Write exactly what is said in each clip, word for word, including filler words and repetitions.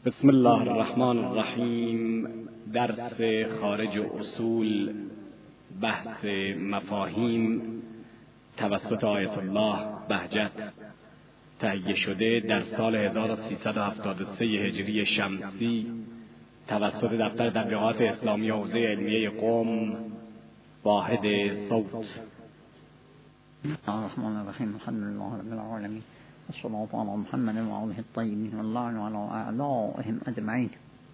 بسم الله الرحمن الرحیم. درس خارج اصول، بحث مفاهیم توسط آیت الله بهجت تهیه شده در سال هزار و سیصد و هفتاد و سه هجری شمسی توسط دفتر تبلیغات اسلامی حوزه علمیه قم، واحد صوت. الرحمن الرحیم. الحمد لله رب العالمین، الصلاة على محمد و آله الطیبین و الله علی اعدائهم اجمعین.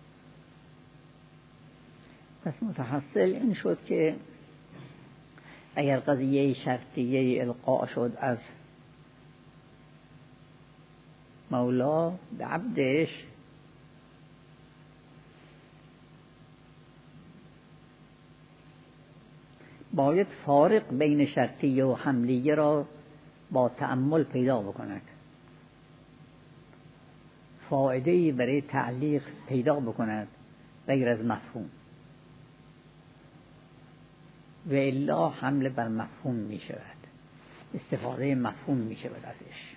پس متحصل این شد که اگر قضیه شرطیه القاء شد از مولا به عبدش، باید فارق بین شرطیه و حملیه را با تأمل پیدا بکند، فائده‌ای برای تعلیق پیدا بکند غیر از مفهوم، و الا حمله بر مفهوم می شود، استفاده مفهوم می شود ازش.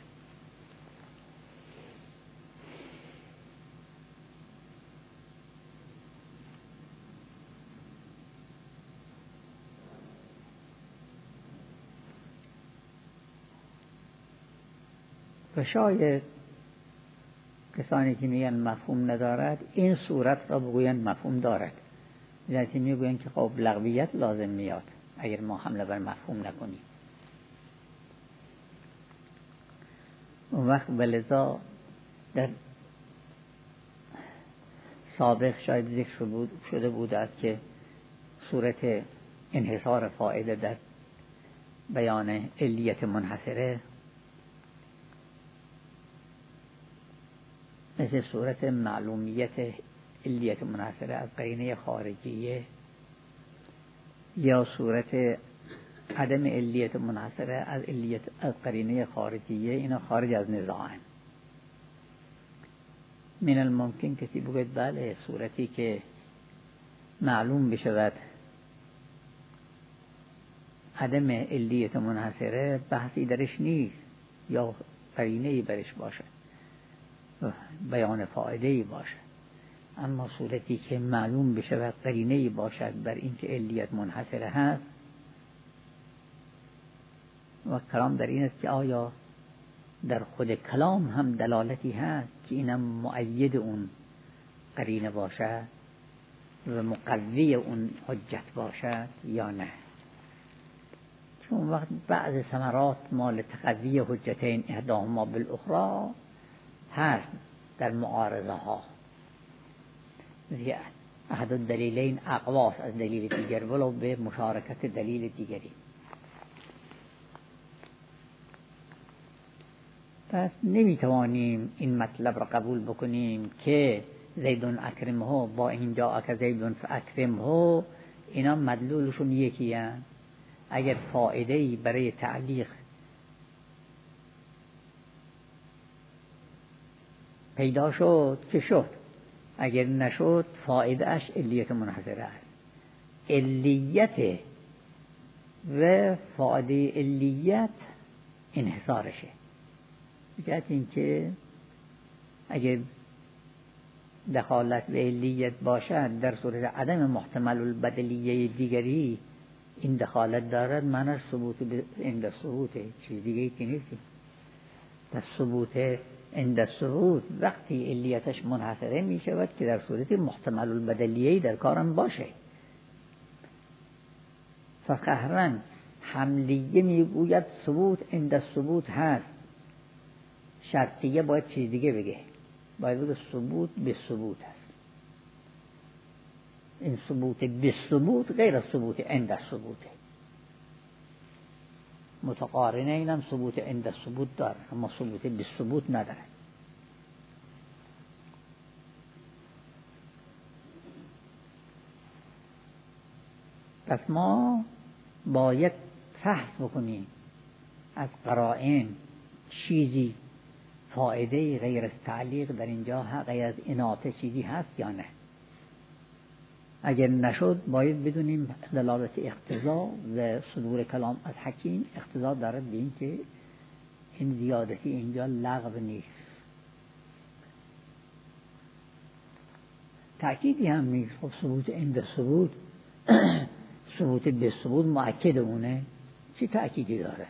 و شاید کسانی که میگن مفهوم ندارد این صورت را بگویند مفهوم دارد، یعنی میگویند که خب لغویت لازم میاد اگر ما حمله بر مفهوم نکنیم. اون وقت ولذا در سابق شاید ذکر بود شده بود است که صورت انحصار فائده در بیان علیت منحصره مثل صورت معلومیت علیت منحصره از قرینه خارجیه، یا صورت عدم علیت منحصره از علیت از قرینه خارجیه. اینا خارج از نزاعن. من الممکن کسی بگوید بله صورتی که معلوم بشود عدم علیت منحصره بحثی درش نیست، یا قرینه‌ای برش باشد، بیان فائده‌ای باشد. اما صورتی که معلوم بشود قرینه‌ای باشد بر اینکه علیت منحصره هست، و کلام در این است که آیا در خود کلام هم دلالتی هست که اینم مؤید اون قرینه باشد و مقوی اون حجت باشد یا نه. چون وقت بعض ثمرات مال تقوی حجتین احداهما بالاخرى هست در معارضه ها، احد الدلیلین اقواس از دلیل دیگر ولو به مشارکت دلیل دیگری. پس نمیتوانیم این مطلب را قبول بکنیم که زیدون اکرمه با اینجا اک زیدون فاکرمه اینا مدلولشون یکی هست. اگر فائده‌ای برای تعلیق پیدا شد که شد، اگر نشد فائده اش علیت منحصره است. علیت و فائده علیت انحصارشه، بجهت این که اگر دخالت به علیت باشد در صورت عدم محتمل البدلیه دیگری این دخالت دارد، معنی ثبوت عند ثبوته، چیز دیگری که نیست. در ثبوت عند ثبوت وقتی علیتش منحصره می شود که در صورت محتمل البدلیه در کارم باشه. فقهرا حملیه می گوید ثبوت عند ثبوت هست، شرطیه باید چیز دیگه بگه، باید بگه ثبوت به ثبوت هست. این ثبوت به ثبوت غیر ثبوت عند ثبوته. متقارنه اینم ثبوت عند ثبوت داره اما ثبوت به ثبوت نداره. پس ما باید فحص بکنیم از قرائن چیزی فائده غیر از تعلیق در اینجا غیر از اناطه چیزی هست یا نه. اگر نشد باید بدونیم دلالت اقتضا و صدور کلام از حکیم اقتضا دارد به این که این زیادتی اینجا لغو نیست. تأکیدی هم نیست. خب ثبوت عند ثبوت ثبوت به ثبوت مؤکد اونه، چی تأکیدی داره؟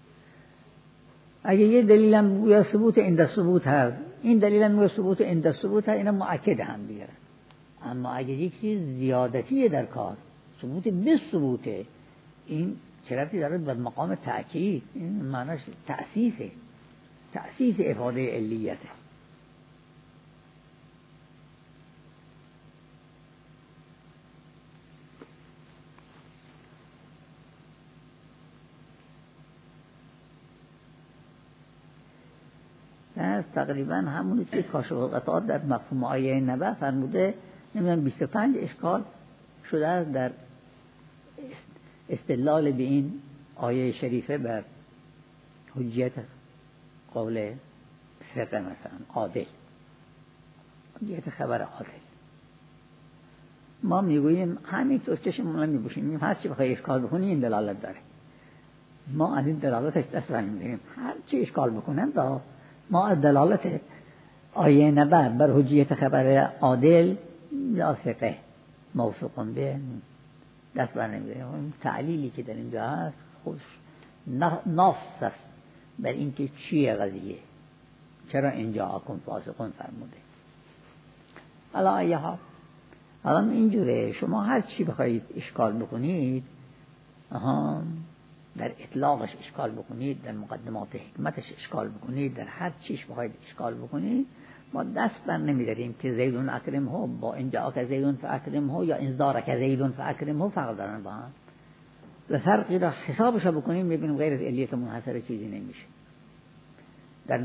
اگه یه دلیل هم بگوید ثبوت عند ثبوت هست، این دلیل هم بگوید ثبوت عند ثبوت هست، اینا مؤکد هم دیگه. اما اگه یک چیز زیادتیه در کار، ثبوت به ثبوته، این چه ربطی داره به مقام تأکید؟ این معناش تأسیسه، تأسیس افاده علیته. تقریبا همونی که کاشف القطعات در مفهوم آیه نبأ فرموده، نمیدونم بیست و پنج اشکال شده است در استدلال به این آیه شریفه بر حجیت قول ثقه، مثلا عادل، حجیت خبر عادل. ما میگوییم همینطور چشمون نمیبوشیم، میگیم هر چی بخوای اشکال بکنی این دلالت داره، ما از این دلالتش دست برمی‌داریم. هر چی اشکال بکنن دا ما از دلالت آیه نبأ بر حجیت خبر عادل یا ثقه موثوق به دست بر نمی‌داریم. تعلیلی که در اینجا هست خودش ناس است بر اینکه چیه قضیه، چرا اینجا آکن فاسقون فرموده. حالا آیه ها حالا اینجوره، شما هر چی بخواید اشکال بکنید، آها در اطلاقش اشکال بکنید، در مقدمات حکمتش اشکال بکنید، در هر چیش بخواید اشکال بکنید، ما دست بر نمیداریم که زیدون اکرم ها با اینجا که زیدون فاکرم ها یا انذار که زیدون فاکرم ها فرق دارن با هم. و فرقی را حسابش رو بکنیم میبینیم غیر از علیت منحصر چیزی نمیشه. در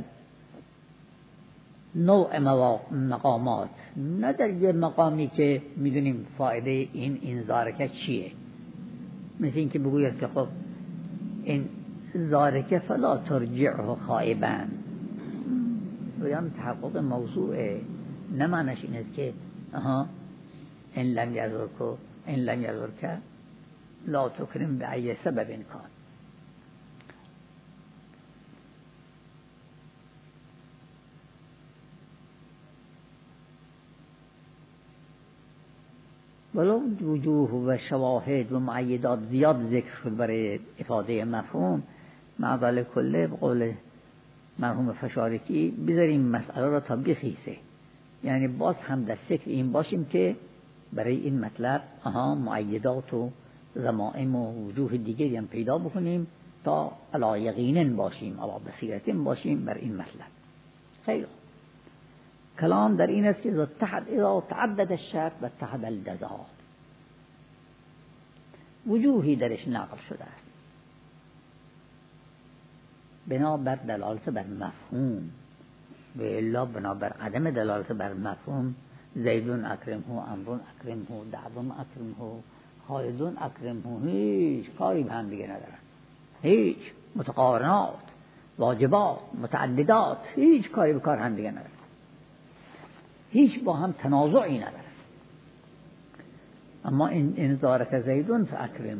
نوع مقامات، نه در یه مقامی که میدونیم فایده این انذار که چیه، مثل این که بگوید که خب این ذارک فلا ترجعه خائبا، بیان تحقق موضوعه، نه معنیش این است که آها این لم یذرک این لم یذرک لا تکرم به ای سبب کان. ولو وجوه و شواهد و معیدات زیاد ذکر شد برای افاده مفهوم، معضل کله به قول مرحوم فشارکی بذاریم مسئله را تا بخیسه، یعنی باز هم در فکر این باشیم که برای این مطلب آها معیدات و ضمائم و وجوه دیگری هم پیدا بکنیم تا علی یقین باشیم، علی بصیرت باشیم بر این مطلب. خیلی کلام در این است که اذا تعدد الشرط و اتحد الجزا، وجوهی درش نقل شده است بنابر دلالت بر مفهوم، و الا بنابر عدم دلالت بر مفهوم زیدون اکرمه، امرون اکرمه، دعوم اکرمه، خالدون اکرمه، هیچ کاری به هم دیگه ندارن، هیچ متقارنات، واجبات، متعددات، هیچ کاری به کار هم دیگه ندارن، هیچ با هم تنازعی ندارن. اما این انذار که زیدون فاکرمه،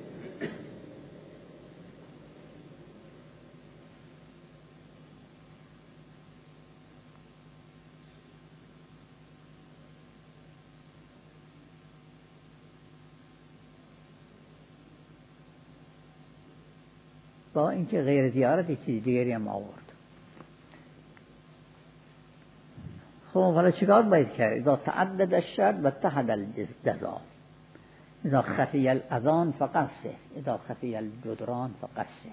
با اینکه غیر زیارت چیز دیگری هم آورد. خب حالا چیکار باید کرد؟ اذا تعدد الشرط و اتحد الجزا، اذا خفی الاذان فقصه، اذا خفی الجدران فقصه.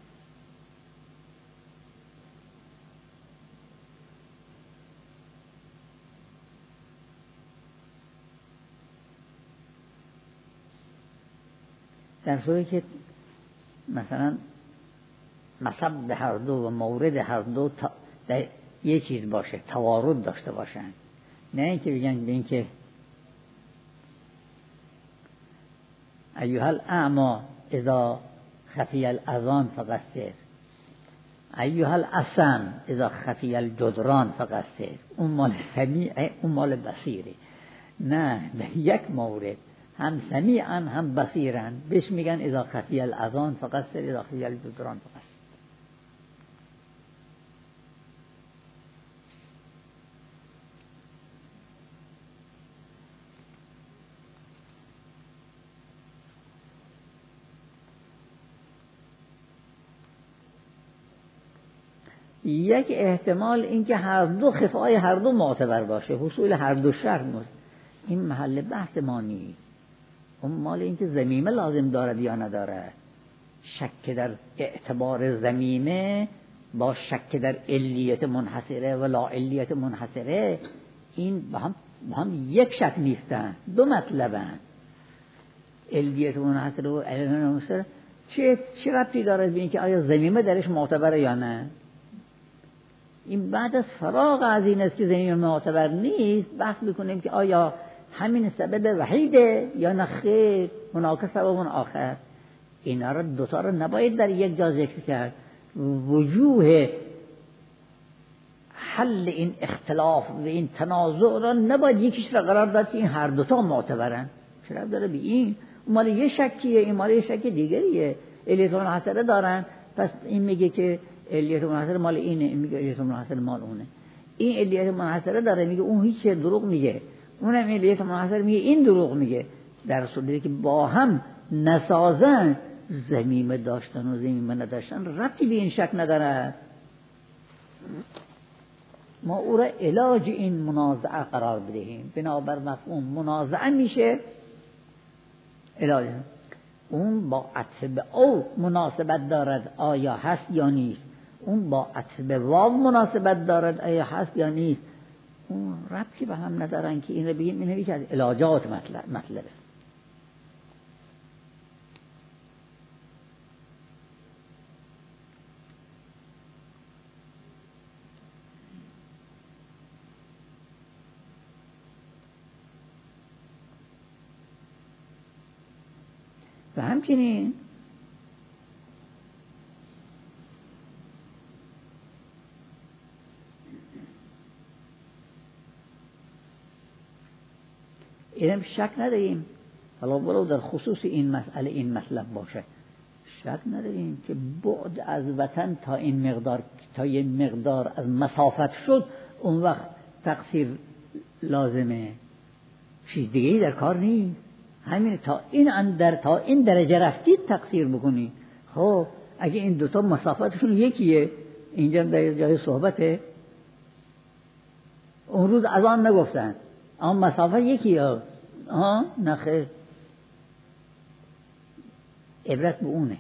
در صورتی که مثلا مصب هر دو و مورد هر دو در یه چیز باشه، توارد داشته باشن، نه اینکه بگن به اینکه ایها الاعما اذا خفی الاذان فقصر، ایها الاسم اذا خفی الجدران فقصر، اون مال سمیع اون مال بصیره. نه در یک مورد هم سمیعن هم بصیرن، بهش میگن اذا خفی الاذان فقصر، اذا خفی الجدران فقصر. یک احتمال اینکه هر دو خفای هر دو معتبر باشه، حصول هر دو شرط باشه. این محل بحث ما نیست. اون مال اینکه ضمیمه لازم دارد یا ندارد. شک در اعتبار ضمیمه با شک در علیت منحصره و لا علیت منحصره، این با هم, با هم یک شک نیستن، دو مطلبن. علیت منحصره و علیت منحصره چه چه ربطی داره به اینکه آیا ضمیمه درش معتبره یا نه؟ این بعد از فراغ از این است که ضمیمه معتبر نیست بحث میکنیم که آیا همین سبب وحیده یا نه خیر، هناک سبب آخر. اینا رو دوتا رو نباید در یک جا ذکر کرد. وجوه حل این اختلاف و این تنازع را نباید یکیش را قرار داد که این هر دوتا معتبرن. چرا داره به این مال یه شکیه، این مال یه شک دیگریه. علیت منحصره دارن، پس این میگه که علیت منحصره مال اینه، این میگه علیت منحصره مال اونه. این علیت منحصره داره میگه اون هیچ دروغ میگه، اونم علیت منحصره میگه این دروغ میگه. در صورتی که با هم نسازن، ضمیمه داشتن و ضمیمه نداشتن ربطی به این شک نداره. ما او را علاج این منازعه قرار بدهیم. بنابر مفهوم منازعه میشه علاج. اون با عطف به او مناسبت دارد آیا هست یا نیست، اون با عطف به واو مناسبت دارد آیا هست یا نیست. اون ربطی به هم ندارن که این رو بگیم. این یکی از علاجات مطلب مطلبه. و همچنین اینم شک نداریم، حالا ولو در خصوص این مسئله این مطلب باشه، شک نداریم که بعد از وطن تا این مقدار تا این مقدار از مسافت شد، اون وقت تقصیر لازمه، چیز دیگه‌ای در کار نیست. همین تا این اندر تا این درجه رفتید تقصیر بکنید. خب اگه این دوتا مسافتشون یکیه، اینجا در جای صحبته، اون روز از آن نگفتن اما مسافت یکیه. آه نه خیر، عبرت به اونه.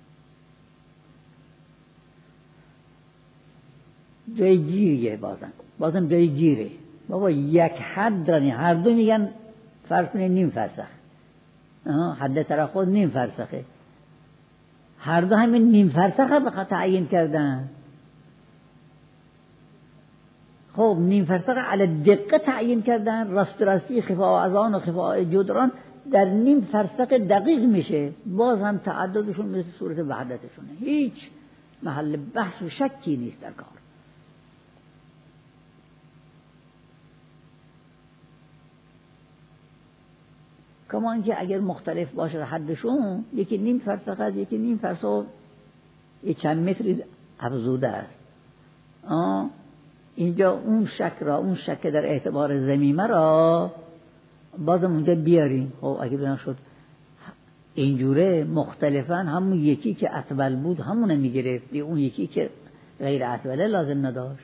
جای گیریه، بازم بازم جای گیره. بابا یک حد رانی، هر دو میگن فرض کنید نیم فرسخ، حد تراخوز نیم فرسخه، هر دو همین نیم فرسخه بخواه تعیین کردن. خب نیم فرسخه علی دقیقه تعیین کردن، راست راستی خفا از آن و خفا جدران در نیم فرسخ دقیق میشه. باز هم تعددشون مثل صورت وحدتشونه، هیچ محل بحث و شکی نیست در کار. کما اینکه اگر مختلف باشه حدشون، یکی نیم فرسخ است، یکی نیم فرسخ یک چند متری افزوده است. آه اینجا اون شک را، اون شک در اعتبار ضمیمه را بازم اونجا بیاریم. خب اگه بنا شد اینجوره مختلفاً، همون یکی که اطول بود همونه میگرفت، اون یکی که غیر اطوله لازم نداشت.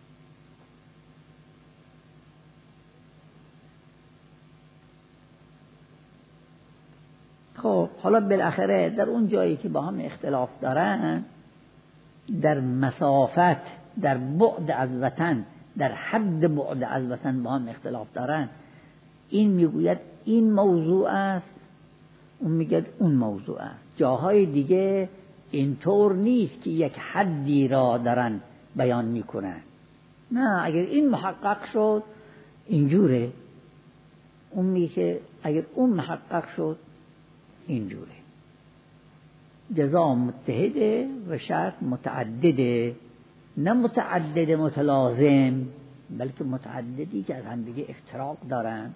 خب حالا بالاخره در اون جایی که با هم اختلاف دارن، در مسافت، در بعد از وطن، در حد بعد از وطن با هم اختلاف دارن، این میگوید این موضوع است، اون میگه اون موضوع است. جاهای دیگه اینطور نیست که یک حدی را دارن بیان میکنن. نه، اگر این محقق شد اینجوره، اون میگه که اگر اون محقق شد اینجوره. جزا متحده و شرط متعدده، نه متعدد متلازم، بلکه متعددی که از هم دیگه افتراق دارن.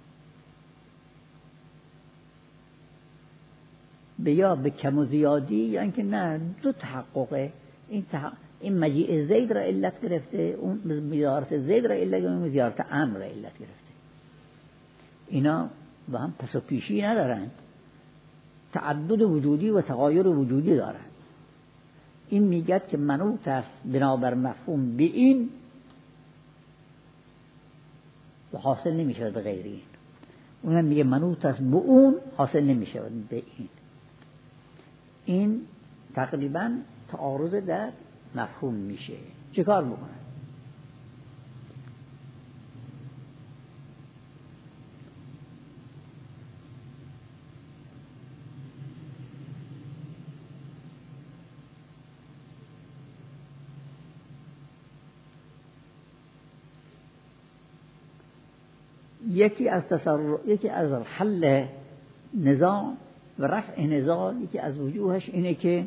به یا به کم و زیادی، یا اینکه نه دو تحققه. این تحقق این مجیء زید را علت گرفته، اون زیارت زید را علت گرفته، اون زیارت عمرو را علت گرفته. اینا با هم پس و پیشی ندارن، تعدد وجودی و تغایر وجودی دارن. این میگه که منوط است بنابر مفهوم به این و حاصل نمیشه به غیر این. اونم میگه منوط است به اون، حاصل نمیشه به این. این تقریبا تعارض در مفهوم میشه. چه کار بکنه؟ یکی از تصرف، یکی از حل نزاع و رفع نزاع، یکی از وجوهش اینه که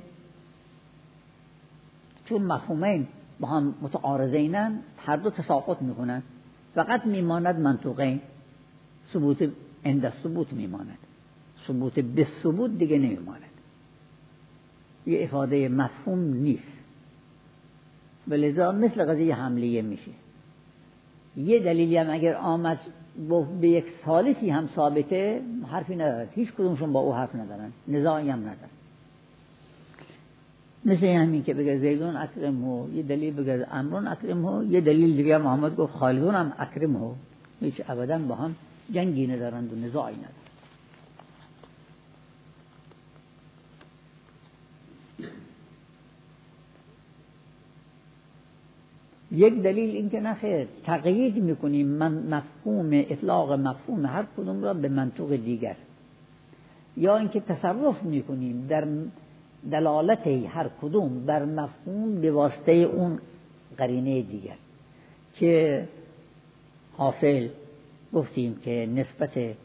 چون مفهومین با هم متعارضینن، هر دو تساقط میکنن، فقط میماند منطوقین، ثبوت عند ثبوت میماند، ثبوت به ثبوت دیگه نمیماند، یه افاده مفهوم نیست. ولذا مثل قضیه حملیه میشه. یه دلیلی هم اگر آمد به یک ثالثی هم ثابته، حرفی ندارد، هیچ کدومشون با او حرف ندارن، نزاعی هم ندارن. مثل همین که بگه زیدون اکرمه، یه دلیل بگه امرون اکرمه، یه دلیل دیگه محمد گفت خالدون هم اکرمه، هیچ ابدا با هم جنگی ندارند و نزاعی ندارند. یک دلیل این که نخیر تقیید میکنیم من مفهوم اطلاق مفهوم هر کدوم را به منطوق دیگر، یا اینکه تصرف میکنیم در دلالت هر کدوم بر مفهوم به واسطه اون قرینه دیگر، که حاصل گفتیم که نسبت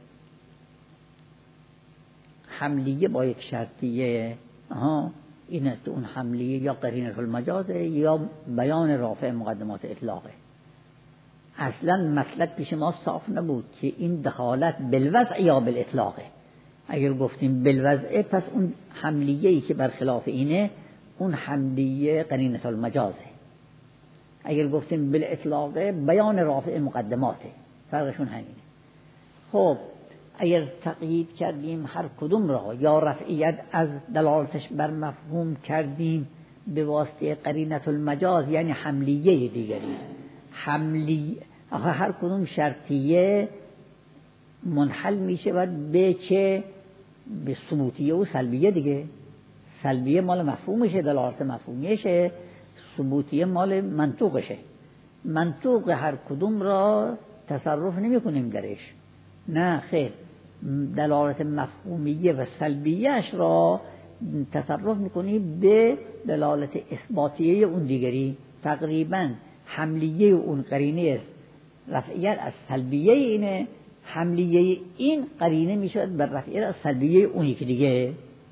حملیه با یک شرطیه ها این است، اون حملیه یا قرینه المجازه یا بیان رافع مقدمات اطلاقه. اصلا مطلب پیش ما صاف نبود که این دخالت بالوضع یا بالاطلاقه. اگر گفتیم بالوضع پس اون حملیه‌ای که برخلاف اینه اون حملیه قرینه المجازه. اگر گفتیم بالاطلاقه بیان رافع مقدماته، فرقشون همینه. خب اگر تقیید کردیم هر کدوم را یا رفعیت از دلالتش بر مفهوم کردیم به واسطه قرینه المجاز، یعنی حملیه دیگری، حملی هر کدوم شرطیه منحل می شود به چه؟ به ثبوتیه و سلبیه دیگه. سلبیه مال مفهومشه، دلالت مفهومیشه، ثبوتیه مال منطوقشه. منطوق هر کدوم را تصرف نمی کنیم درش، نه خیر، دلالت مفهومیه و سلبیهش را تصرف میکنی به دلالت اثباتیه اون دیگری. تقریبا حملیه اون قرینه رفعیت از سلبیه اینه، حملیه این قرینه میشود بر رفعیت از سلبیه اون یکی دیگه.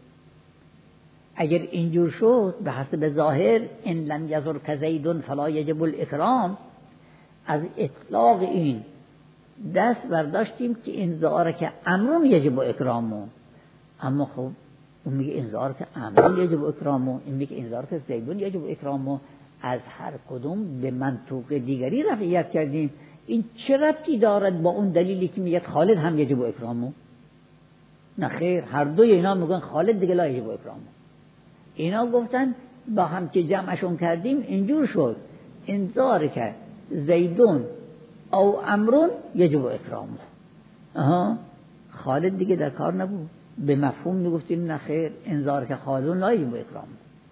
اگر اینجور شد به حسب ظاهر ان لم یزر کزیدون فلا یجب الاکرام، از اطلاق این دست برداشتیم که انذار که امرون یجب اکرامو، اما خب اون میگه انذار که امرون یجب اکرامو، این میگه انذار که زیدون یجب اکرامو، از هر کدوم به منطوق دیگری رفعیت کردیم. این چه ربطی دارد با اون دلیلی که میگه خالد هم یجب اکرامو؟ نه خیر، هر دوی اینا میگن خالد دیگه لا یجب اکرامو. اینا گفتن با هم که جمعشون کردیم اینجور شد انذار که زیدون او امرون یجب اکرامه. آها، خالد دیگه در کار نبود. به مفهوم میگفتیم نه خیر، انذار که خالدون لا یجب اکرامه.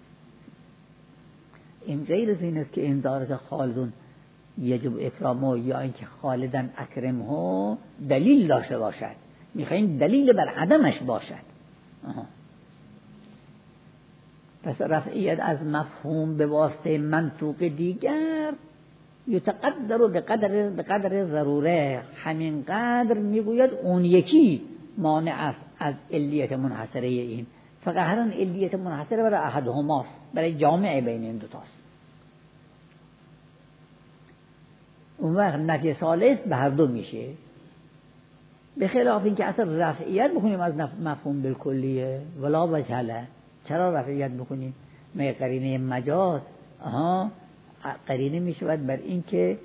این غیر از این است که انذار که خالدون یجب اکرامه یا اینکه خالدن اکرمه دلیل داشته باشد، میخوایم دلیل بر عدمش باشد. آها. پس رفعیت از مفهوم به واسطه منطوق دیگر یتقدر به قدر به قدر ضروره، همین قدر میگوید اون یکی مانع است از علیت منحصره این، فقط هر علیت منحصره برای احدهماست، برای جامعه بین این دوتاست. اون وقت نفی ثالث به هر دو میشه، به خلاف این که اصلا رفعیت بکنیم از مفهوم بالکلیه ولا وجهله. چرا رفعیت بکنیم؟ مگه قرینه مجاز آها قرینه می شود بر این که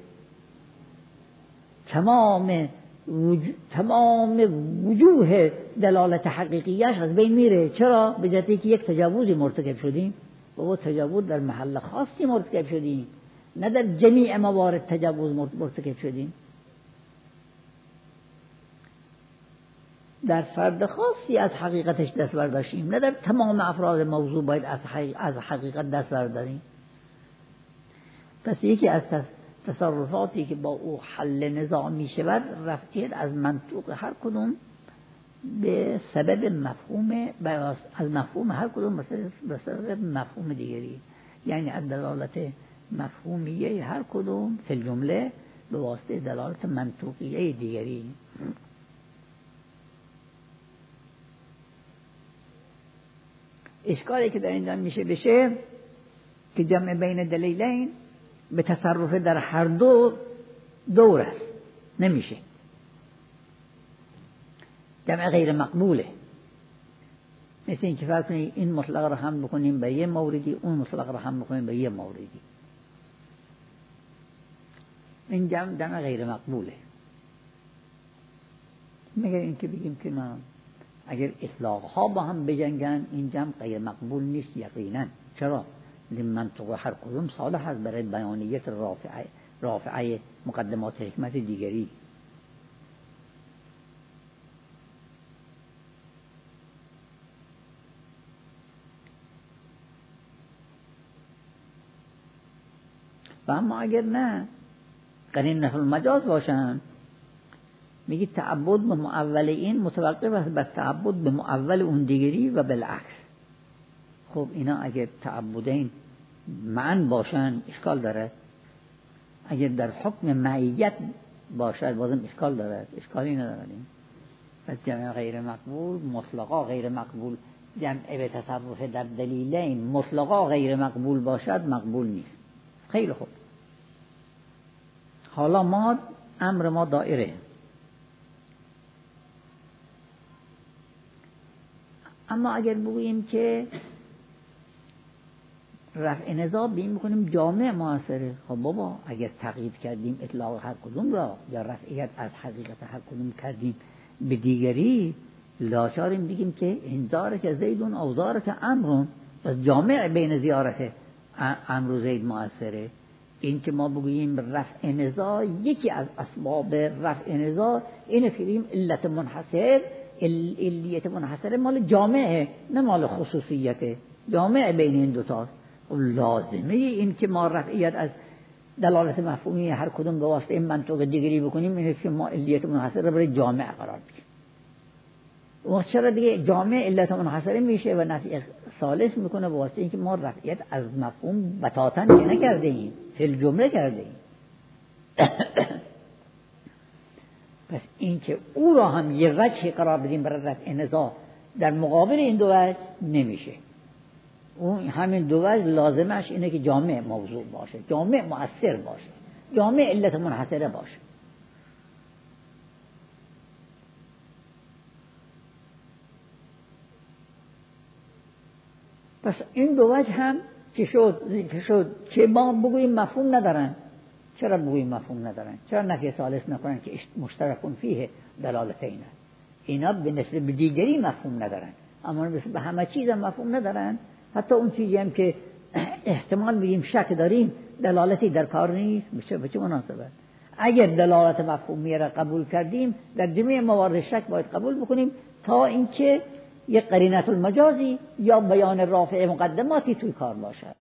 تمام وجو... تمام وجوه دلالت حقیقیش از بین میره. چرا؟ به جهتی که یک تجاوزی مرتکب شدیم، بابا تجاوز در محل خاصی مرتکب شدیم، نه در جمیع موارد تجاوز مرتکب شدیم. در فرد خاصی از حقیقتش دست برداشتیم، نه در تمام افراد موضوع باید از حقیقت دست برداریم. پس یکی از تصرفاتی که با او حل نزاع می شود رفعیت از منطوق هر کدوم به سبب مفهوم از مفهوم هر کدوم به سبب مفهوم دیگری، یعنی از دلالت مفهومیه هر کدوم فی الجمله به واسطه دلالت منطوقیه دیگری. اشکالی که در اینجا میشه بشه که جمع بین دلیلین به تصرف در هر دو دور است، نمیشه، جمع غیر مقبوله. مثل این که فرض کنید این مطلق را هم بکنیم به یه موردی، اون مطلق را هم بکنیم به یه موردی، این جمع جمع غیر مقبوله. مگر این که بگیم که نه، اگر اطلاق ها با هم بجنگن این جمع غیر مقبول نیست یقینا. چرا؟ منطق هر کدوم صالح است برای بیانیت رافعه رافعه مقدمات حکمت دیگری. و اما اگر نه قرین نفل مجاز باشن، میگی تعبد به معول این متوقف است بر تعبد به معول اون دیگری و بالعکس. خب اینا اگر تعبدین معن باشن اشکال داره، اگر در حکم معیت باشد بازم اشکال داره، اشکالی نداره. پس جمع غیر مقبول مطلقا غیر مقبول، جمع به تصرف در دلیلین مطلقا غیر مقبول باشد مقبول نیست. خیلی خوب، حالا ما امر ما دائره، اما اگر بگوییم که رفع نزاع بیم بکنیم جامع موثره، خب بابا اگر تقیید کردیم اطلاق هر کدوم را یا رفعیت از حقیقت هر کدوم کردیم به دیگری، لاچاریم بگیم که انذار که زیدون اوزار که امرون، پس جامع بین زیارت امر و زید موثره. این که ما بگوییم رفع نزاع یکی از اسباب رفع نزاع اینه که بگیم علت منحصر، علیت منحصر مال جامعه نه مال خصوصیته، جامعه بین این دوتا. لازمه این که ما رفعیت از دلالت مفهومی هر کدوم به واسطه این منطق دیگری بکنیم، اینه که ما علیت منحصر را برای جامعه قرار بدیم. و چرا دیگه جامعه علت منحصر میشه و نفی ثالث میکنه به واسطه اینکه ما رفعیت از مفهوم بتاتا نکرده ایم، فی الجمله کرده ایم. پس این که او را هم یه وجه قرار بدیم برای رفع نزاع در مقابل این دو وجه نمیشه. اون همین دو وجه لازمش اینه که جامع موضوع باشه، جامع مؤثر باشه، جامع علت منحصره باشه. پس این دو وجه هم که شد که شد که ما بگوییم مفهوم ندارن. چرا بگوییم مفهوم ندارن؟ چرا نفی ثالث نکنن که مشترکون فیه دلالتین؟ اینا به نسبت به دیگری مفهوم ندارن، اما به همه چیز هم مفهوم ندارن. حتی اون چیزی هم که احتمال بگیم شک داریم دلالتی در کار نیست. میشه به چه مناسبت؟ اگر دلالت مفهومی را قبول کردیم در جميع موارد شک باید قبول بکنیم تا اینکه یک قرینه المجازی یا بیان رافع مقدماتی توی کار باشد.